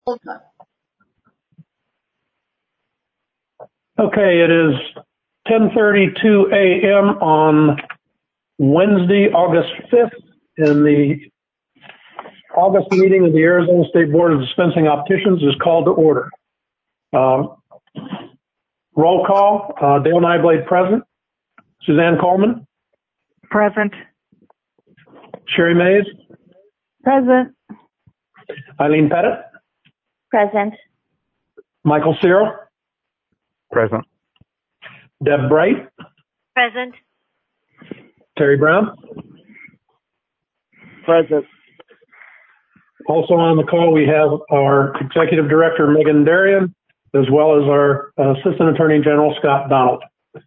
Okay, it is 10:32 a.m. on Wednesday, August 5th, in the August meeting of the Arizona State Board of Dispensing Opticians is called to order. Roll call, Dale Nyblade present. Suzanne Coleman? Present. Sherry Mays? Present. Eileen Pettit? Present. Michael Cyril? Present. Deb Bright? Present. Terry Brown? Present. Also on the call, we have our Executive Director, Megan Darien, as well as our Assistant Attorney General, Scott Donald.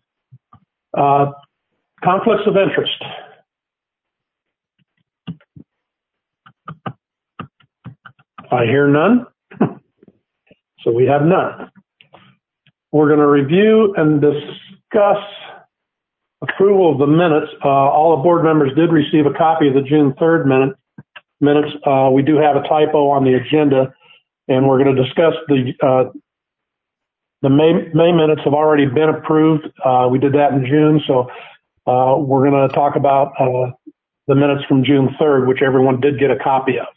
Conflicts of interest. I hear none. So we have none. We're going to review and discuss approval of the minutes. All the board members did receive a copy of the June 3rd minutes. We do have a typo on the agenda, and we're going to discuss the May minutes have already been approved. We did that in June, so we're going to talk about the minutes from June 3rd, which everyone did get a copy of.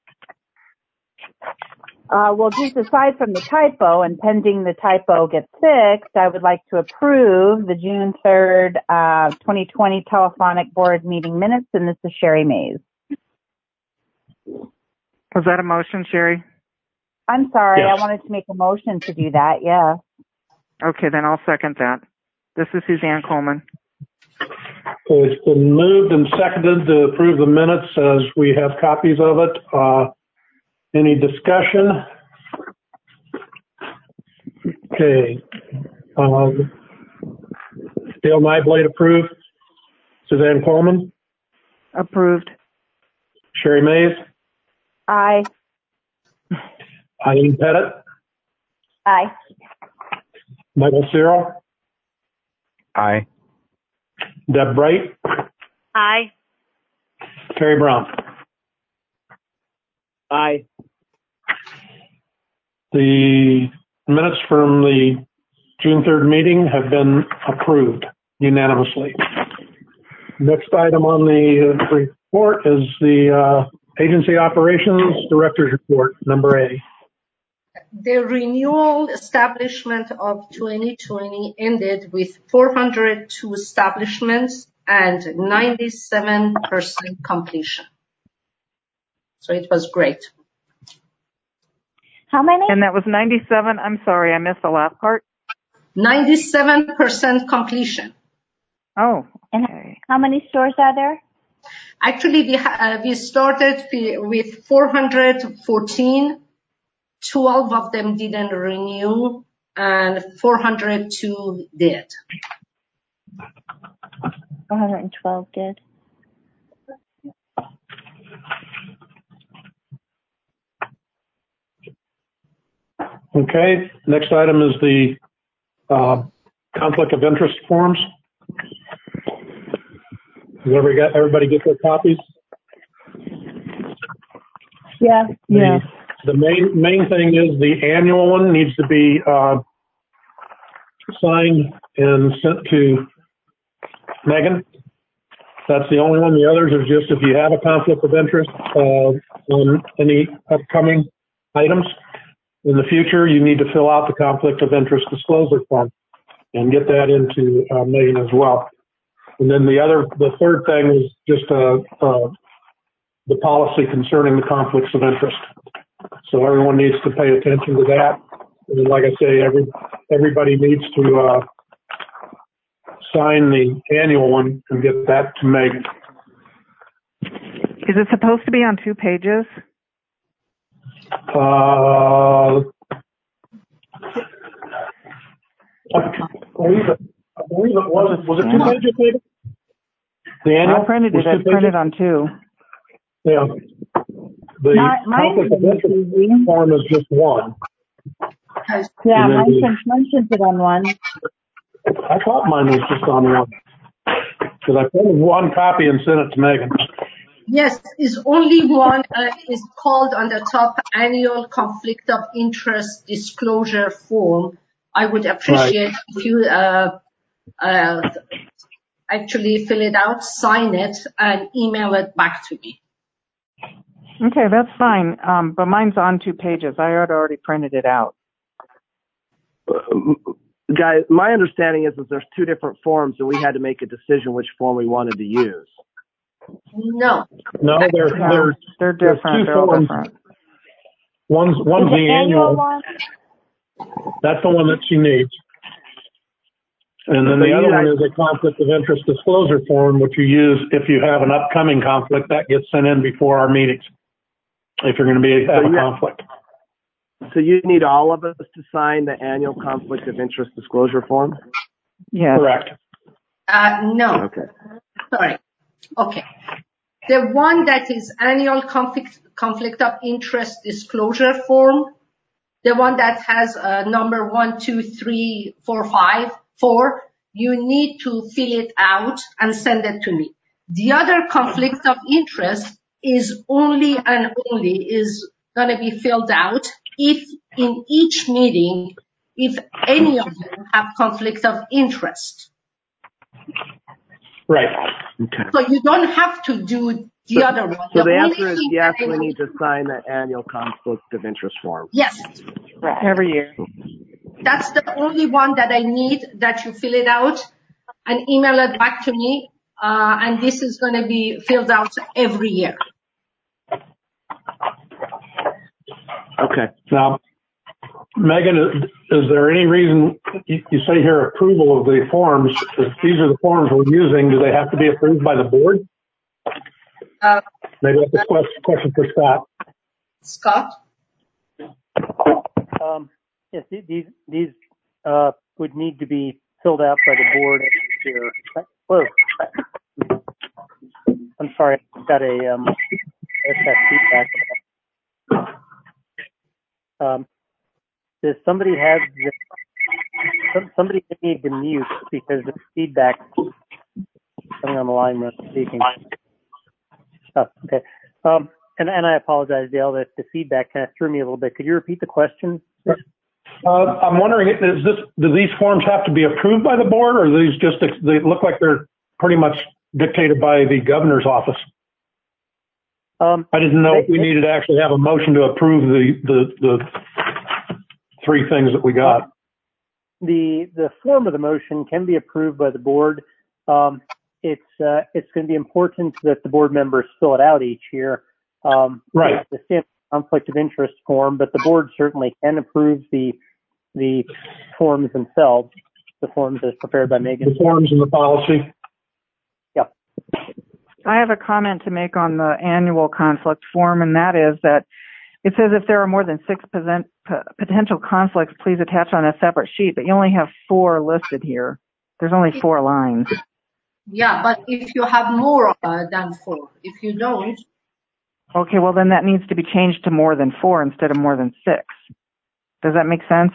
Well, just aside from the typo and pending the typo gets fixed, I would like to approve the June 3rd, 2020 telephonic board meeting minutes, and this is Sherry Mays. Was that a motion, Sherry? I'm sorry, Yes. I wanted to make a motion to do that, yeah. Okay, then I'll second that. This is Suzanne Coleman. So it's been moved and seconded to approve the minutes as we have copies of it. Any discussion? Okay. Dale Nyblade approved. Suzanne Coleman? Approved. Sherry Mays? Aye. Eileen Pettit? Aye. Michael Cyril? Aye. Deb Bright? Aye. Terry Brown? Aye. The minutes from the June 3rd meeting have been approved unanimously. Next item on the report is the Agency Operations Director's Report, number A. The renewal establishment of 2020 ended with 402 establishments and 97% completion. So it was great. How many? And that was 97. I'm sorry, I missed the last part. 97% completion. Oh, And okay. how many stores are there? Actually, we started with 414. 12 of them didn't renew, and 402 did. 412 did. Okay, next item is the conflict of interest forms. Has everybody get their copies? Yeah. Yeah. The main thing is the annual one needs to be signed and sent to Megan. That's the only one. The others are just if you have a conflict of interest on any upcoming items in the future, you need to fill out the conflict of interest disclosure form and get that into Megan as well. And then the third thing is just the policy concerning the conflicts of interest. So everyone needs to pay attention to that. And like I say, everybody needs to sign the annual one and get that to Megan. Is it supposed to be on 2 pages? I believe it was. Was it 2 pages, maybe? The annual? I printed it. It's printed on 2. Yeah. The conflict of interest form is just one. Yeah, mine mentions it on one. I thought mine was just on one. Because I printed one copy and sent it to Megan. Yes, is only one is called on the top annual conflict of interest disclosure form. I would appreciate if you actually fill it out, sign it, and email it back to me. Okay, that's fine. But mine's on 2 pages. I had already printed it out. Guys, my understanding is that there's 2 different forms, and we had to make a decision which form we wanted to use. No, They're different. They're all forms. different. One's Is the the annual one? That's the one that she needs. And then the other one is a conflict of interest disclosure form, which you use if you have an upcoming conflict that gets sent in before our meetings. If you're going to have a conflict. So you need all of us to sign the annual conflict of interest disclosure form? Yes. Correct. no. Okay. Sorry. Okay. The one that is annual conflict of interest disclosure form, the one that has number 1, 2, 3, 4, 5, 4, you need to fill it out and send it to me. The other conflict of interest is only going to be filled out if in each meeting, if any of them have conflict of interest. Right. Okay. So you don't have to do the other one. So the answer is yes, we need to sign the annual conflict of interest form. Yes. Right. Every year. That's the only one that I need, that you fill it out and email it back to me. And this is going to be filled out every year. Okay. Now, Megan, is there any reason you say here approval of the forms? If these are the forms we're using, do they have to be approved by the board? Maybe that's a question for Scott. Scott? Yes, these would need to be filled out by the board every year. Whoa. I'm sorry, I've got a feedback. Does somebody have somebody need to mute because the feedback coming on the line when I'm speaking. Oh, okay. And I apologize, Dale, that the feedback kind of threw me a little bit. Could you repeat the question? I'm wondering, do these forms have to be approved by the board, or are these they look like they're pretty much dictated by the governor's office? I didn't know if we needed to actually have a motion to approve the 3 things that we got. The form of the motion can be approved by the board. It's going to be important that the board members fill it out each year. Right. The standard conflict of interest form, but the board certainly can approve the forms themselves, the forms as prepared by Megan. The forms and the policy. Yeah. I have a comment to make on the annual conflict form, and that is that it says if there are more than 6 potential conflicts, please attach on a separate sheet, but you only have 4 listed here. There's only 4 lines. Yeah, but if you have more than 4, if you don't. Okay, well then that needs to be changed to more than 4 instead of more than 6. Does that make sense?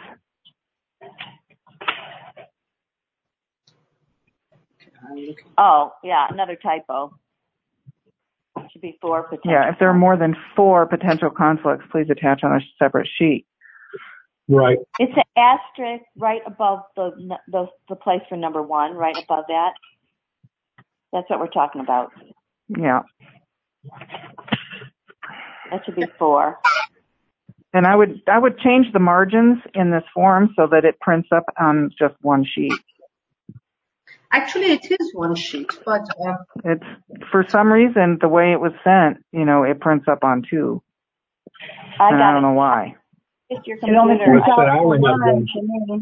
Oh, yeah, another typo. Should be 4 potential. Yeah, if there are more than 4 potential conflicts, please attach on a separate sheet. Right. It's an asterisk right above the place for number 1, right above that. That's what we're talking about. Yeah. That should be 4. And I would change the margins in this form so that it prints up on just 1 sheet. Actually, it is 1 sheet, but it's for some reason the way it was sent, it prints up on 2. I don't know why. It's your computer. It only prints out for 1 to me.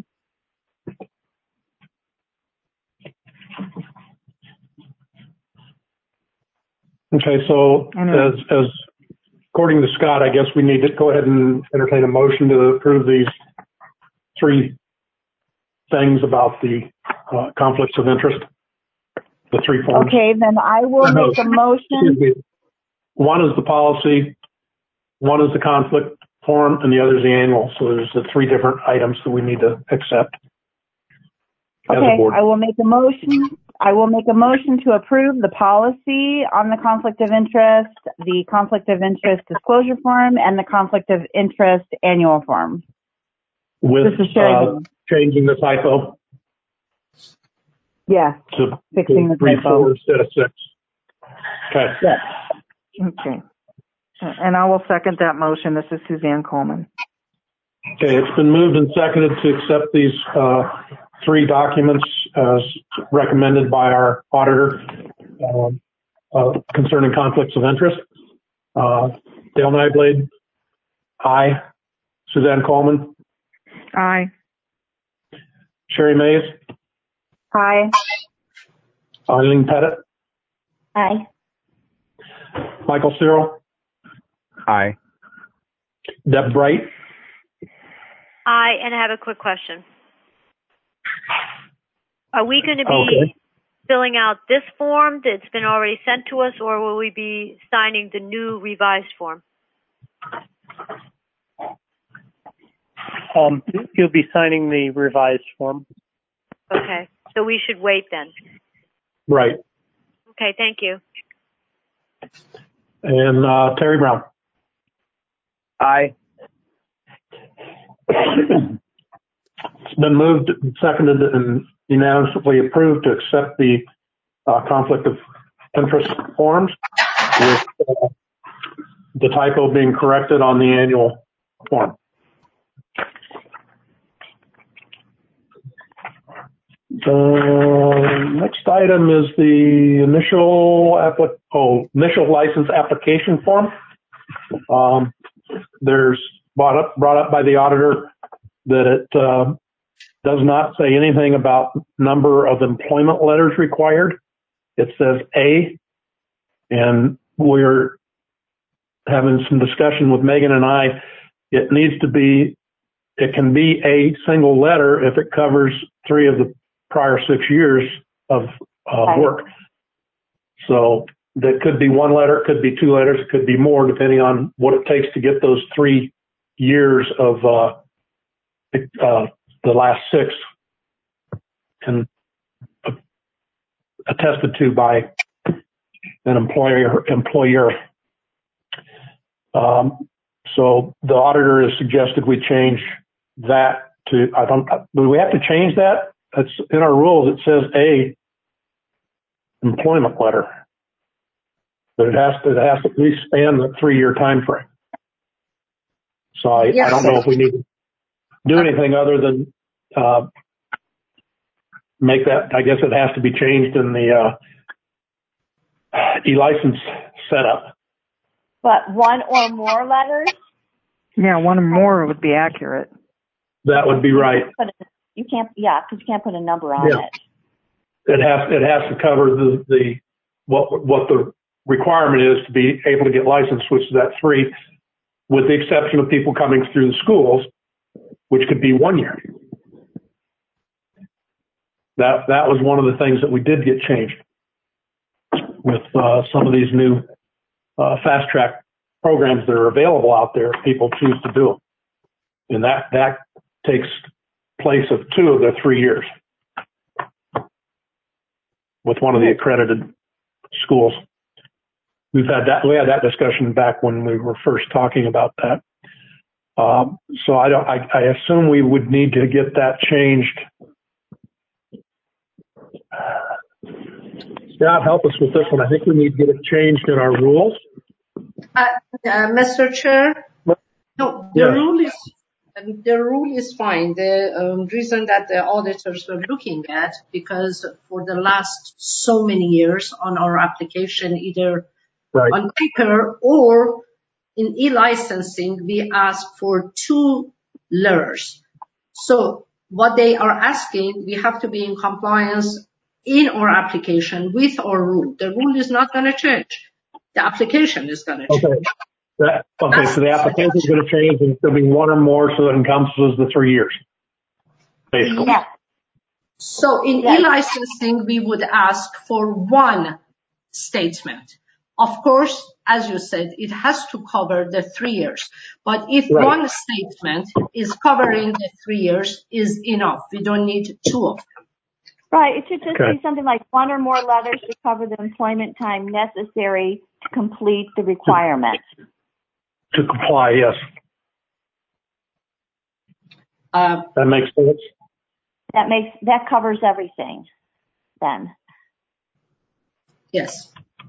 Okay, so as according to Scott, I guess we need to go ahead and entertain a motion to approve these 3 things about the conflicts of interest, the 3 forms. Okay, then I will make a motion. One is the policy, one is the conflict form, and the other is the annual. So there's the 3 different items that we need to accept. as a Okay, board. I will make a motion. I will make a motion to approve the policy on the conflict of interest, the conflict of interest disclosure form, and the conflict of interest annual form. With This is Sherry. changing the typo Yeah, to fixing the 3, typo. 4 instead of 6. Okay. Yeah. Okay. And I will second that motion. This is Suzanne Coleman. Okay, it's been moved and seconded to accept these 3 documents as recommended by our auditor concerning conflicts of interest. Dale Nyblade, aye. Suzanne Coleman, Aye. Sherry Mays, Aye. Eileen Pettit, Aye. Michael Cyril, Aye. Deb Bright, Aye, and I have a quick question. Are we going to be filling out this form that's been already sent to us, or will we be signing the new revised form? You'll be signing the revised form. Okay, so we should wait then. right, Okay, thank you. and Terry Brown. Aye. It's been moved, seconded, and unanimously approved to accept the conflict of interest forms with the typo being corrected on the annual form. The next item is the initial license application form. There's brought up by the auditor that it does not say anything about number of employment letters required. It says A, and we're having some discussion with Megan and I. It can be a single letter if it covers 3 of the prior 6 years of work. So that could be 1 letter, it could be 2 letters, it could be more, depending on what it takes to get those 3 years of the last 6 and attested to by an employer. So the auditor has suggested we change that to, do we have to change that? It's in our rules. It says a employment letter, but it has to at least span the 3-year time frame. So I don't know if we need to do anything other than make that. I guess it has to be changed in the e-license setup. But 1 or more letters? Yeah, 1 or more would be accurate. That would be right. You can't, because you can't put a number on it. It has to cover what the requirement is to be able to get licensed, which is that 3, with the exception of people coming through the schools, which could be 1 year. That was one of the things that we did get changed with some of these new fast track programs that are available out there. People choose to do them, and that takes place of 2 of the 3 years with one of the accredited schools. We had that discussion back when we were first talking about that. So I assume we would need to get that changed. Scott, help us with this one. I think we need to get it changed in our rules. Mr. Chair? No, Yes. The rule is fine. The reason that the auditors were looking at, because for the last so many years on our application, either on paper or in e-licensing, we ask for 2 letters. So what they are asking, we have to be in compliance in our application with our rule. The rule is not going to change. The application is going to change. So the application is going to change, and it's going to be 1 or more, so it encompasses the 3 years, basically. Yeah. So in e-licensing, we would ask for 1 statement. Of course, as you said, it has to cover the 3 years. But if 1 statement is covering the 3 years, is enough. We don't need 2 of them. Right. It should just Okay. be something like one or more letters to cover the employment time necessary to complete the requirement. To comply, yes. That makes sense. That covers everything then. Yes.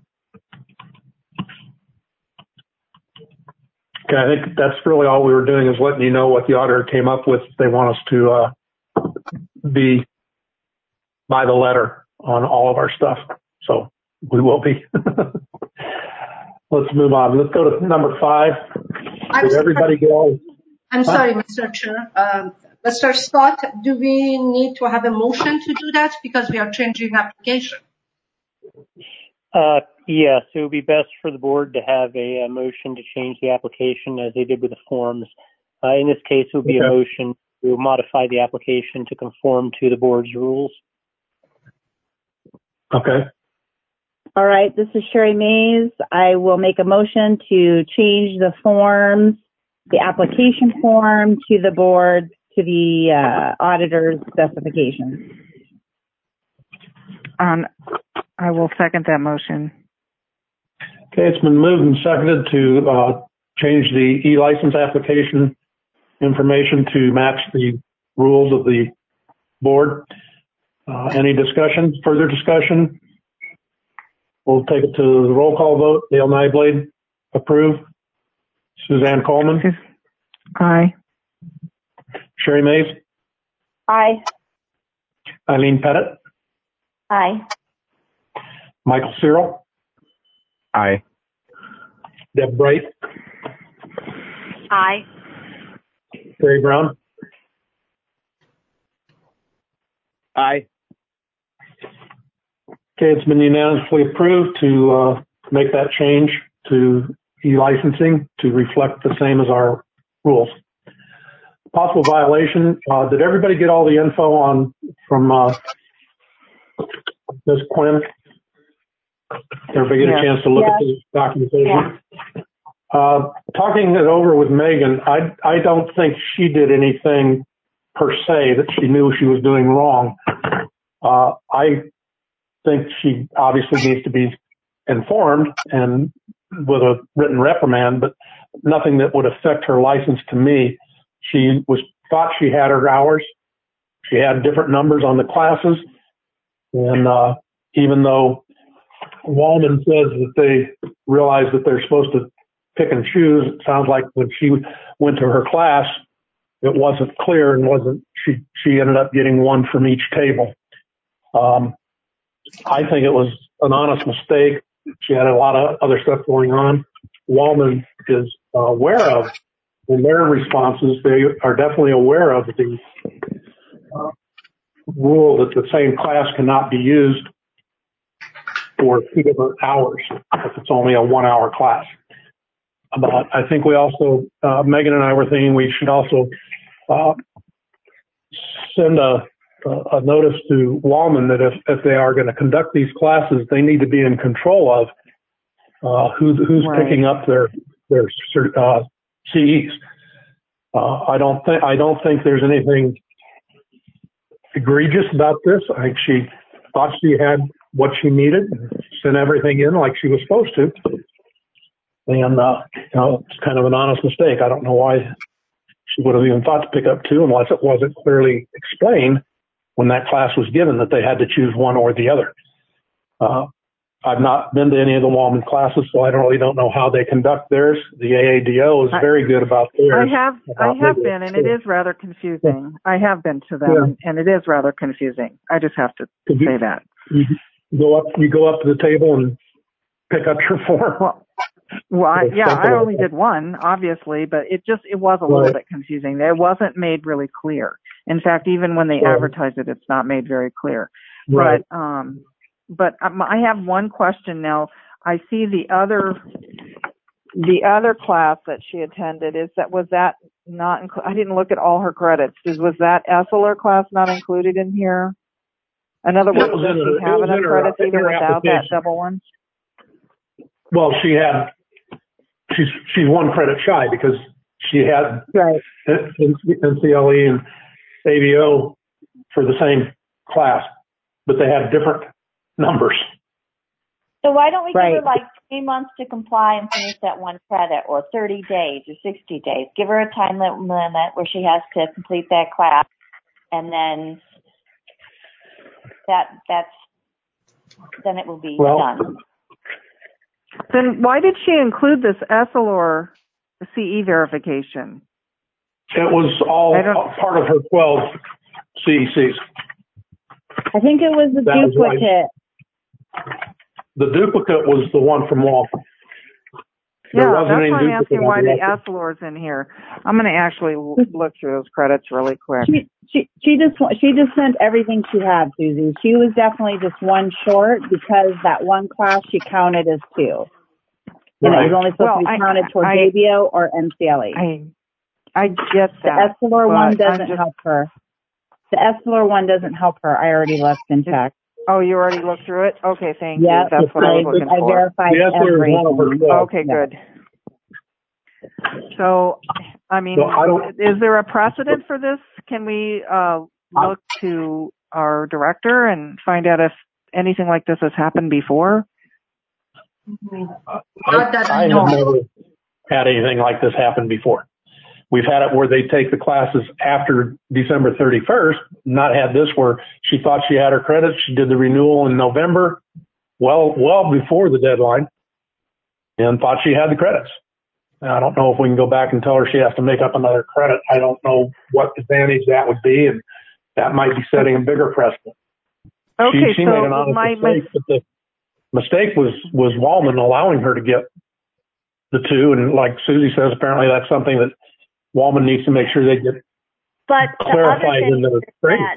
Okay, I think that's really all we were doing, is letting you know what the auditor came up with. They want us to be by the letter on all of our stuff. So we will be. Let's move on. Let's go to number 5. Did everybody get all? I'm sorry, Mr. Chair. Mr. Scott, do we need to have a motion to do that because we are changing application? Yes, it would be best for the board to have a motion to change the application as they did with the forms. In this case, it would be a motion to modify the application to conform to the board's rules. Okay. All right, this is Sherry Mays. I will make a motion to change the forms, the application form to the board, to the auditor's specifications. I will second that motion. Okay, it's been moved and seconded to change the e-license application information to match the rules of the board. Any discussion, further discussion? We'll take it to the roll call vote. Dale Nyblade, approve. Suzanne Coleman? Aye. Sherry Mays? Aye. Eileen Pettit? Aye. Michael Cyril? Aye. Deb Bright? Aye. Terry Brown? Aye. Okay, it's been unanimously approved to make that change to e-licensing to reflect the same as our rules. Possible violation. Did everybody get all the info from Ms. Quinn? Everybody get a chance to look at the documentation? Talking it over with Megan, I don't think she did anything per se that she knew she was doing wrong. I think she obviously needs to be informed and with a written reprimand, but nothing that would affect her license to me. She thought she had her hours. She had different numbers on the classes. And even though Wallman says that they realize that they're supposed to pick and choose, it sounds like when she went to her class, it wasn't clear and she ended up getting one from each table. I think it was an honest mistake. She had a lot of other stuff going on. Wallman is aware of, in their responses, they are definitely aware of the rule that the same class cannot be used for 2 different hours if it's only a 1-hour class. But I think we also, Megan and I were thinking we should also send a notice to Wallman that if they are going to conduct these classes, they need to be in control of who's picking up their CEs. I don't think there's anything egregious about this. I think she thought she had what she needed, sent everything in like she was supposed to, and it's kind of an honest mistake. I don't know why she would have even thought to pick up 2 unless it wasn't clearly explained when that class was given that they had to choose one or the other. I've not been to any of the Wallman classes, so I don't know how they conduct theirs. The AADO is very good about theirs. I have been, and it is rather confusing. I have been to them, and it is rather confusing. I just have to say that. You go up to the table and pick up your form. I only did one, obviously, but it was a little bit confusing. It wasn't made really clear. In fact, even when they advertise it, it's not made very clear. Right. But I have one question now. I see the other class that she attended. Was that not? I didn't look at all her credits. Was that Esseler class not included in here? In other words, does she have enough credits even without that double one? Well, she's 1 credit shy because she had NCLE and ABO for the same class. but they have different numbers. So why don't we Right. give her like 3 months to comply and finish that one credit, or 30 days or 60 days? Give her a time limit where she has to complete that class, and then then it will be done. Then why did she include this Essilor CE verification? It was all part of her 12 CECs. I think it was the That was duplicate. right. The duplicate was the one from Walmart. Yeah, that's why I'm asking why the Essilor's in here. I'm going to actually look through those credits really quick. She just sent everything she had, Susie. She was definitely just one short because that one class she counted as 2. And it was only supposed to be counted towards ABO or MCLE. I get that. The Essilor one doesn't help her. The Essilor one doesn't help her. I already left in check. Oh, you already looked through it? Okay, thank you. Yeah, That's what I was looking for. I verified everything. Okay, good. So, I mean, is there a precedent for this? Can we look to our director and find out if anything like this has happened before? I have never had anything like this happen before. We've had it where they take the classes after December 31st, not had this where she thought she had her credits. She did the renewal in November, well before the deadline, and thought she had the credits. I don't know if we can go back and tell her she has to make up another credit. I don't know what advantage that would be, and that might be setting a bigger precedent. Okay, she made an honest mistake, but the mistake was Wallman allowing her to get the 2, and like Susie says, apparently that's something that Wallman needs to make sure they get clarified in the training.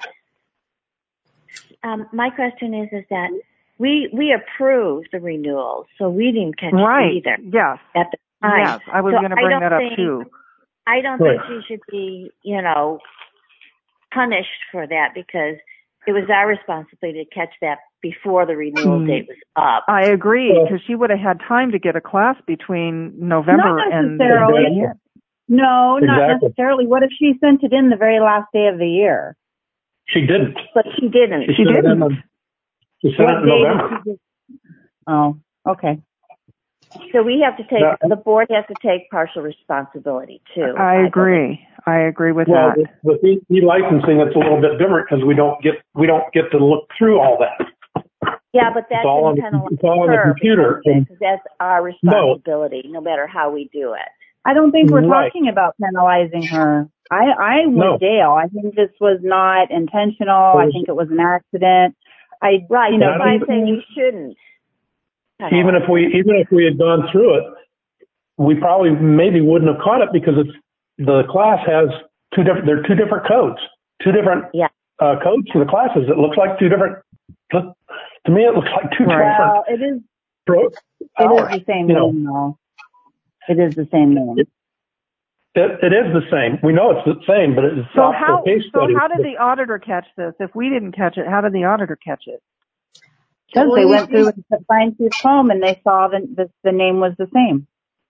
My question is that we approved the renewals, so we didn't catch it either. Yes. At the time. Yes, I was going to bring that up too. I don't think she should be, punished for that, because it was our responsibility to catch that before the renewal date was up. I agree, because she would have had time to get a class between November and No, not necessarily. What if she sent it in the very last day of the year? She didn't. But she didn't. She didn't. She sent it in November. Oh, okay. So we have to the board has to take partial responsibility too. I agree. I agree with that. With e-licensing, it's a little bit different because we don't get to look through all that. Yeah, but that's all on the computer. Because that's our responsibility, no matter how we do it. I don't think we're talking about penalizing her. I would jail. I think this was not intentional. I think it was an accident. I'm saying you shouldn't. Even if we had gone through it, we probably maybe wouldn't have caught it because the class has two different codes, codes for the classes. It looks like two different. To me, it looks like two different. It is the same name, though. It is the same name. It is the same. We know it's the same, but it's so how did the auditor catch this? If we didn't catch it, how did the auditor catch it? Because they went through a fine-tooth comb and they saw the name was the same.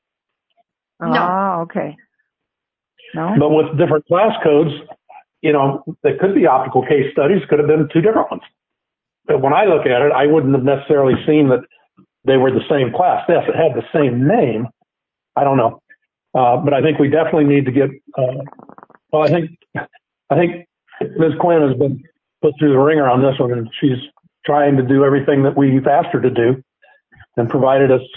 Oh, okay. No, but with different class codes, there could be optical case studies. Could have been two different ones. But when I look at it, I wouldn't have necessarily seen that they were the same class. Yes, it had the same name. I don't know. But I think we definitely need to get, I think Ms. Quinn has been put through the ringer on this one, and she's trying to do everything that we've asked her to do and provided us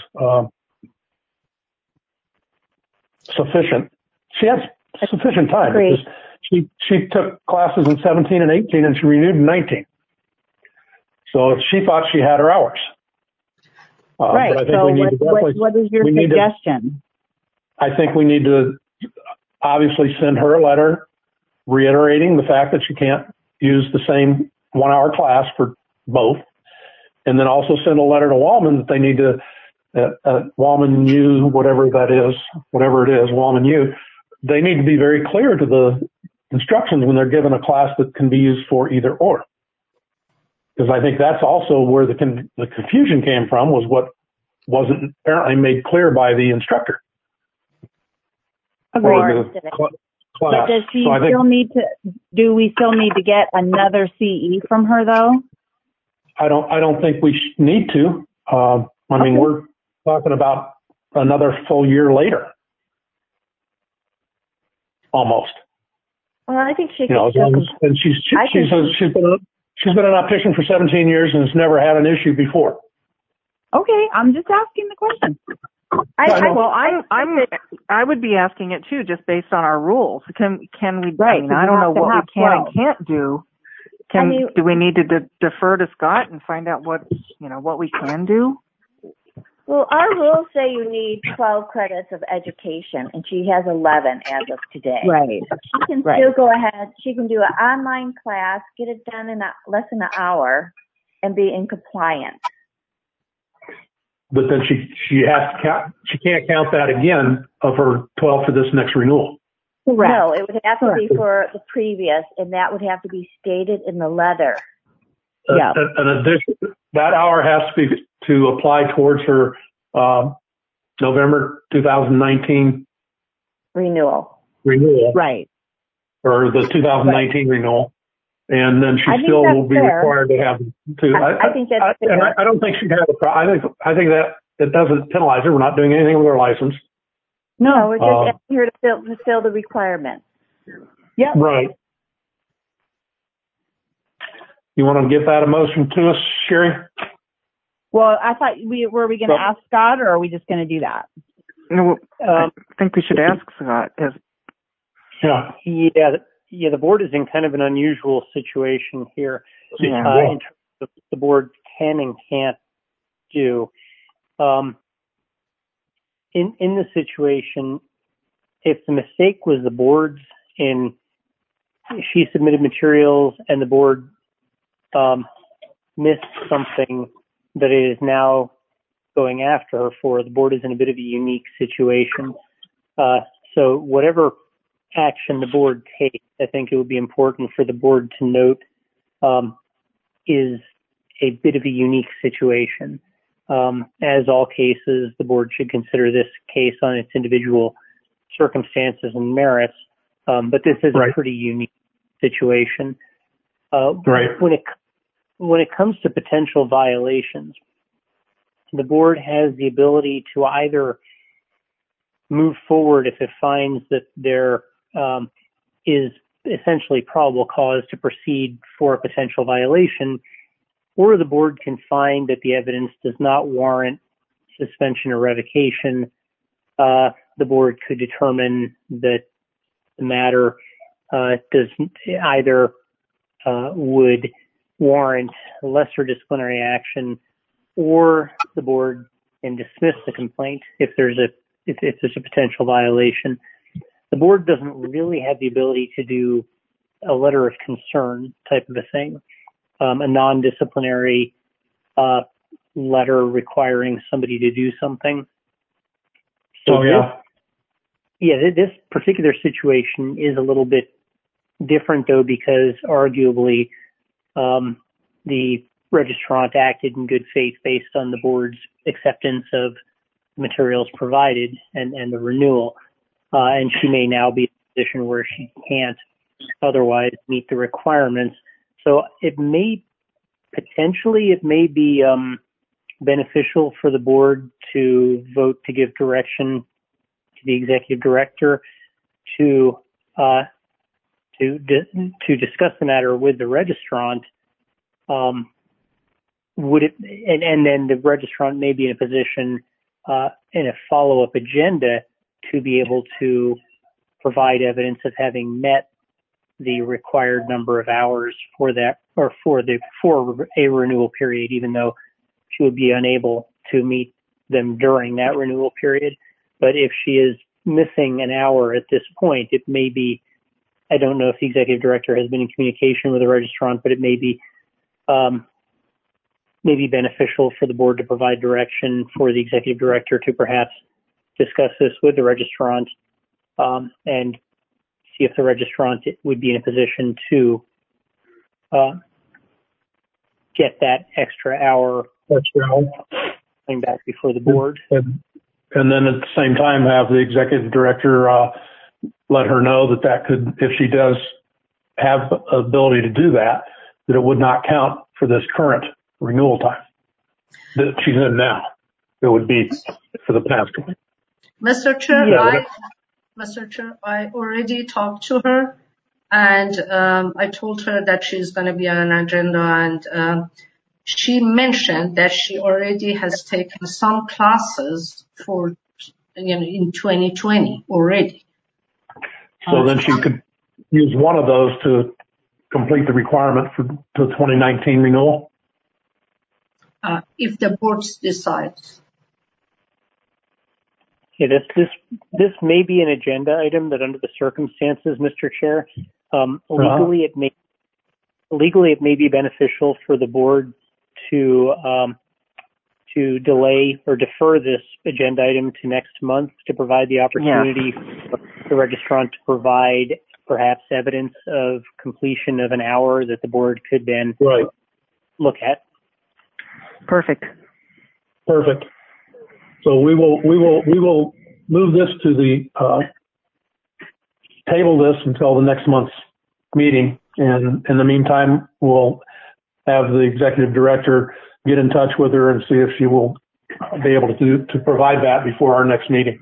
she has sufficient time because she took classes in 17 and 18 and she renewed in 19. So she thought she had her hours. Right. But I think what is your suggestion? I think we need to obviously send her a letter reiterating the fact that she can't use the same 1-hour class for both. And then also send a letter to Wallman that they need to, Wallman U, whatever it is, Wallman U, they need to be very clear to the instructions when they're given a class that can be used for either or. Because I think that's also where the confusion came from, was what wasn't apparently made clear by the instructor. Agreed. But do we still need to get another CE from her though? I don't think we need to. I mean, we're talking about another full year later, almost. Well, I think she You know, and she's been an optician for 17 years and has never had an issue before. Okay, I'm just asking the question. I would be asking it too, just based on our rules. Can we? Right, I mean, I don't know what we can and can't do. Do we need to defer to Scott and find out what we can do? Well, our rules say you need 12 credits of education, and she has 11 as of today. Right. She can still go ahead. She can do an online class, get it done in less than an hour, and be in compliance. But then she has to count. She can't count that again of her 12 for this next renewal. Correct. No, it would have to be for the previous, and that would have to be stated in the letter. Yeah. An addition, that hour has to be to apply towards her November 2019 renewal. Right. Or the 2019 renewal. And then she still will be required to have to. I think that's fair. And I don't think she'd have a problem. I think that it doesn't penalize her. We're not doing anything with her license. No, we're just asking her to fulfill the requirements. Yeah. Right. You want to give that a motion to us, Sherry? Well, I thought were we going to ask Scott, or are we just going to do that? No, I think we should ask Scott. Yeah, the board is in kind of an unusual situation here in terms of the board can and can't do. In the situation, if the mistake was the board's in she submitted materials and the board missed something that it is now going after her for, the board is in a bit of a unique situation. So whatever action the board takes, I think it would be important for the board to note is a bit of a unique situation. As all cases, the board should consider this case on its individual circumstances and merits, but this is a pretty unique situation. When it comes to potential violations, the board has the ability to either move forward if it finds that there is essentially probable cause to proceed for a potential violation, or the board can find that the evidence does not warrant suspension or revocation. The board could determine that the matter does either would warrant lesser disciplinary action, or the board can dismiss the complaint if there's a potential violation. The board doesn't really have the ability to do a letter of concern type of a thing, a non-disciplinary letter requiring somebody to do something. So this particular situation is a little bit different, though, because arguably the registrant acted in good faith based on the board's acceptance of materials provided and the renewal. And she may now be in a position where she can't otherwise meet the requirements. So it may be beneficial for the board to vote to give direction to the executive director to discuss the matter with the registrant. And then the registrant may be in a position in a follow-up agenda to be able to provide evidence of having met the required number of hours for that, or for a renewal period, even though she would be unable to meet them during that renewal period. But if she is missing an hour at this point, it may be, I don't know if the executive director has been in communication with the registrant, but it may be beneficial for the board to provide direction for the executive director to perhaps discuss this with the registrant and see if the registrant would be in a position to get that extra hour coming back before the board. And then at the same time have the executive director let her know that could, if she does have ability to do that, that it would not count for this current renewal time that she's in now. It would be for the past one. Mr. Chair, Yeah. Mr. Chair, I already talked to her, and I told her that she's going to be on an agenda, and she mentioned that she already has taken some classes for, in 2020 already. So then she could use one of those to complete the requirement for the 2019 renewal? If the board decides. Yeah, this may be an agenda item that, under the circumstances, Mr. Chair, legally it may be beneficial for the board to delay or defer this agenda item to next month to provide the opportunity for the registrant to provide perhaps evidence of completion of an hour that the board could then look at. Perfect. So we will move this to the table this until the next month's meeting, and in the meantime, we'll have the executive director get in touch with her and see if she will be able to provide that before our next meeting.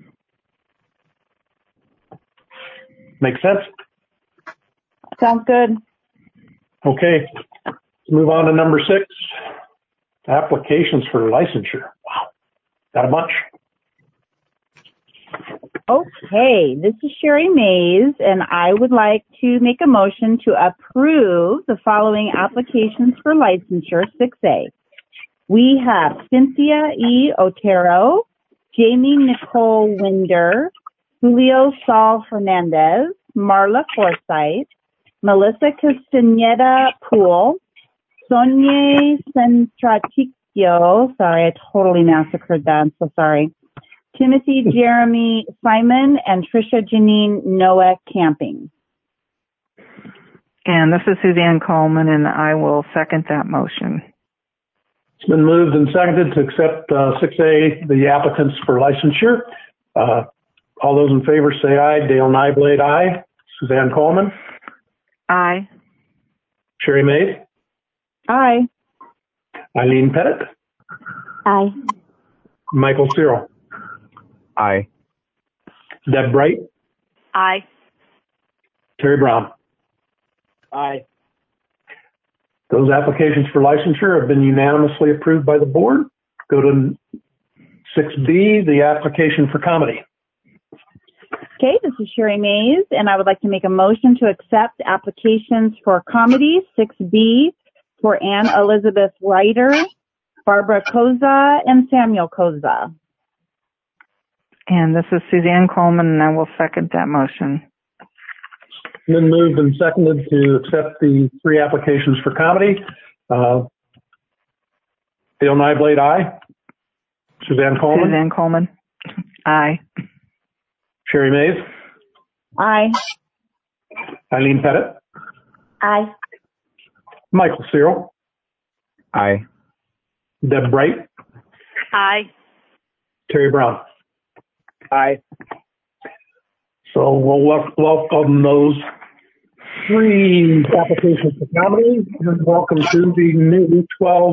Make sense? Sounds good. Okay. Let's move on to number 6. Applications for licensure. Wow. Got a bunch. Okay, this is Sherry Mays, and I would like to make a motion to approve the following applications for licensure, 6A. We have Cynthia E. Otero, Jamie Nicole Winder, Julio Saul Hernandez, Marla Forsythe, Melissa Castaneda Poole, Sonia Centraticchio, sorry, I totally massacred that, I'm so sorry, Timothy Jeremy Simon, and Tricia Janine Noah Camping. And this is Suzanne Coleman, and I will second that motion. It's been moved and seconded to accept 6A, the applicants for licensure. All those in favor say aye. Dale Nyblade, aye. Suzanne Coleman? Aye. Sherry Mays? Aye. Eileen Pettit? Aye. Michael Cyril? Aye. Deb Bright? Aye. Terry Brown? Aye. Those applications for licensure have been unanimously approved by the board. Go to 6B, the application for comedy. Okay, this is Sherry Mays, and I would like to make a motion to accept applications for comedy, 6B, for Anne Elizabeth Ryder, Barbara Koza, and Samuel Koza. And this is Suzanne Coleman, and I will second that motion. Been moved and seconded to accept the 3 applications for comedy. Dale Nyblade, aye. Suzanne Coleman? Suzanne Coleman. Aye. Sherry Mays? Aye. Eileen Pettit? Aye. Michael Cyril? Aye. Deb Bright? Aye. Terry Brown? Aye. So we'll welcome those 3 applications for comedy, and welcome to the new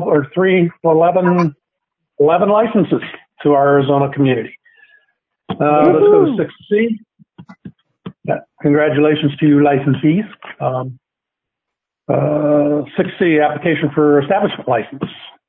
11 licenses to our Arizona community. Let's go to 6C. Congratulations to you licensees. 6C, application for establishment license.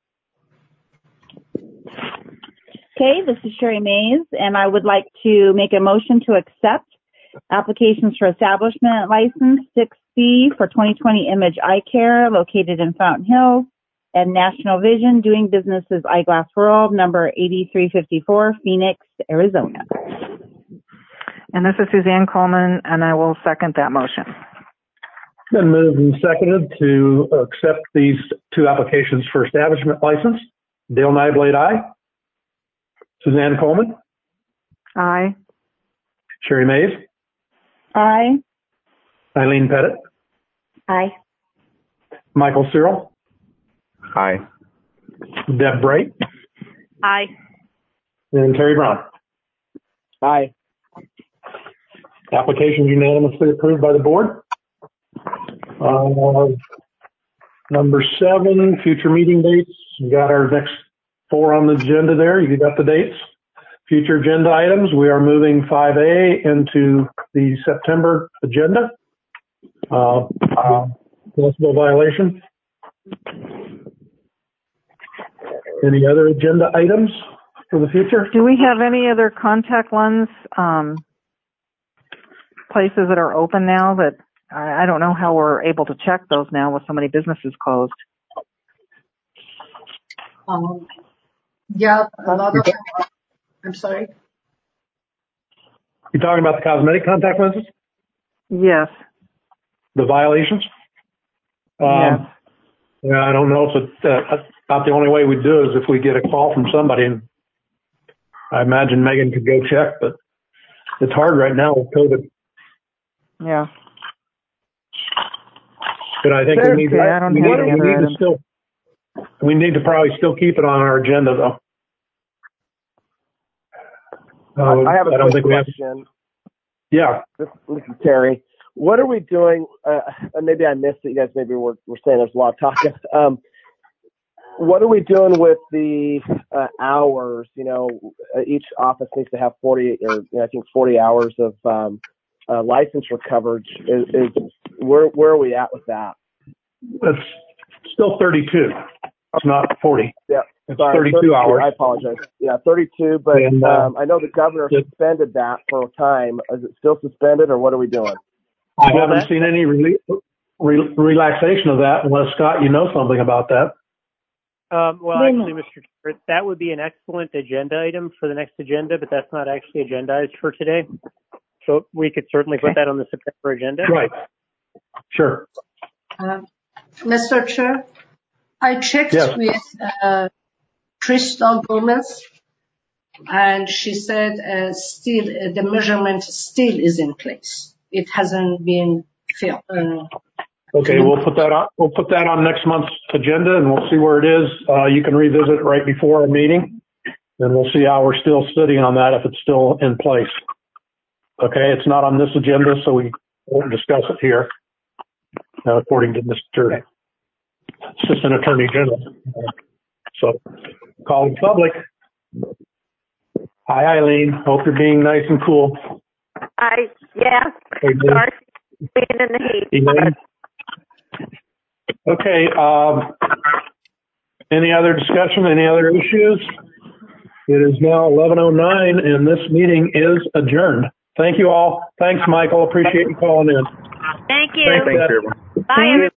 Okay, this is Sherry Mays, and I would like to make a motion to accept applications for establishment license 6C for 2020 Image Eye Care, located in Fountain Hills, and National Vision, doing business as Eyeglass World, number 8354, Phoenix, Arizona. And this is Suzanne Coleman, and I will second that motion. Been moved and seconded to accept these 2 applications for establishment license. Dale Nyblade, aye. Suzanne Coleman? Aye. Sherry Mays? Aye. Eileen Pettit? Aye. Michael Cyril? Aye. Deb Bright? Aye. And Terry Brown? Aye. Application unanimously approved by the board. Number 7, future meeting dates. We got our next 4 on the agenda there. You got the dates. Future agenda items. We are moving 5A into the September agenda. Possible violation. Any other agenda items for the future? Do we have any other contact lens places that are open now that I don't know how we're able to check those now with so many businesses closed? Yeah, a lot of them. I'm sorry. You talking about the cosmetic contact lenses? Yes. The violations? Yes. Yeah, I don't know if it's about the only way we do is if we get a call from somebody. And I imagine Megan could go check, but it's hard right now with COVID. Yeah. But I think we need to probably still keep it on our agenda, though. I have a quick question. Yeah. This is Terry. What are we doing? And maybe I missed it. You guys maybe were saying there's a lot of talking. What are we doing with the hours? You know, each office needs to have 40 hours of licensure coverage. Where are we at with that? It's still 32. It's not 40. Yeah. It's 32 hours. I apologize. Yeah, 32. But and, I know the governor suspended that for a time. Is it still suspended, or what are we doing? I haven't seen any relaxation of that unless, Scott, you know something about that. Well, actually, Mr. Chair, that would be an excellent agenda item for the next agenda, but that's not actually agendized for today. So we could certainly put that on the September agenda. Right. Sure. Mr. Chair, I checked with Crystal Gomez, and she said still the measurement still is in place. It hasn't been filled. Okay, we'll put that on. We'll put that on next month's agenda, and we'll see where it is. You can revisit it right before our meeting, and we'll see how we're still sitting on that if it's still in place. Okay, it's not on this agenda, so we won't discuss it here, according to Mr. Assistant Attorney General. So, call the public. Hi, Eileen. Hope you're being nice and cool. Yes. Sorry, being in the heat. Elaine? Okay. Any other discussion? Any other issues? It is now 11:09, and this meeting is adjourned. Thank you all. Thanks, Michael. Appreciate you calling in. Thank you. Thanks, everyone. Bye, everyone.